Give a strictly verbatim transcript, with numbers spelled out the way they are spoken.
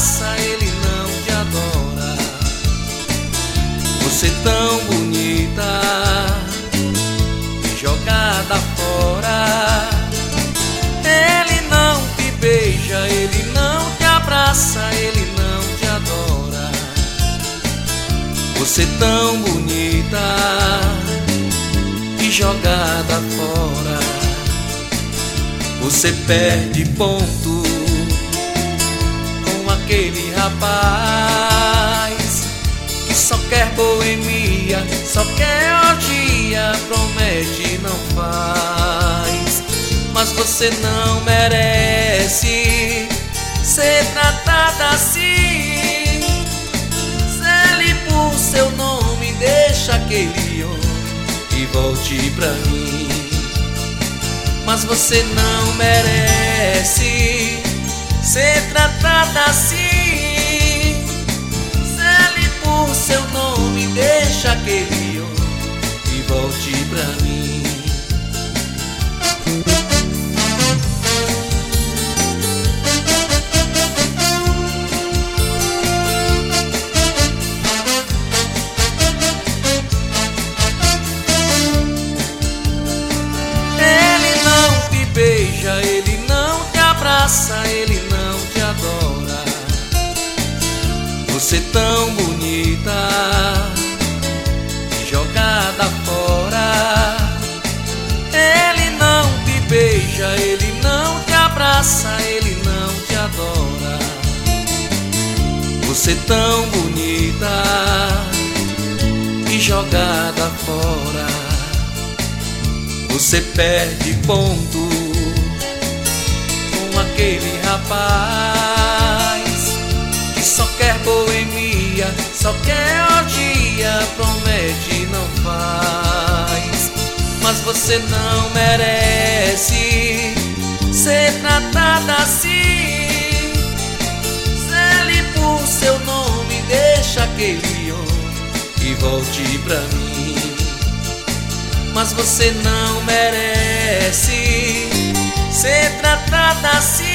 abraça, ele não te adora. Você tão bonita, jogada fora. Ele não te beija, ele não te abraça, ele não te adora. Você tão bonita e jogada fora. Você perde ponto com aquele rapaz que só quer boemia, só quer orgia, promete e não faz. Mas você não merece ser tratada assim. Zele por seu nome, deixa aquele homem e volte pra mim. Mas você não merece ser tratada assim. Zele por seu nome, deixa aquele homem e volte pra mim. Beija, ele não te abraça, ele não te adora. Você tão bonita, jogada fora. Ele não te beija, ele não te abraça, ele não te adora. Você tão bonita e jogada fora. Você perde ponto com aquele rapaz que só quer boemia, só quer orgia, promete e não faz. Mas você não merece ser tratada assim. Zele por seu nome, deixa aquele homem e volte pra mim. Mas você não merece ser tratada assim.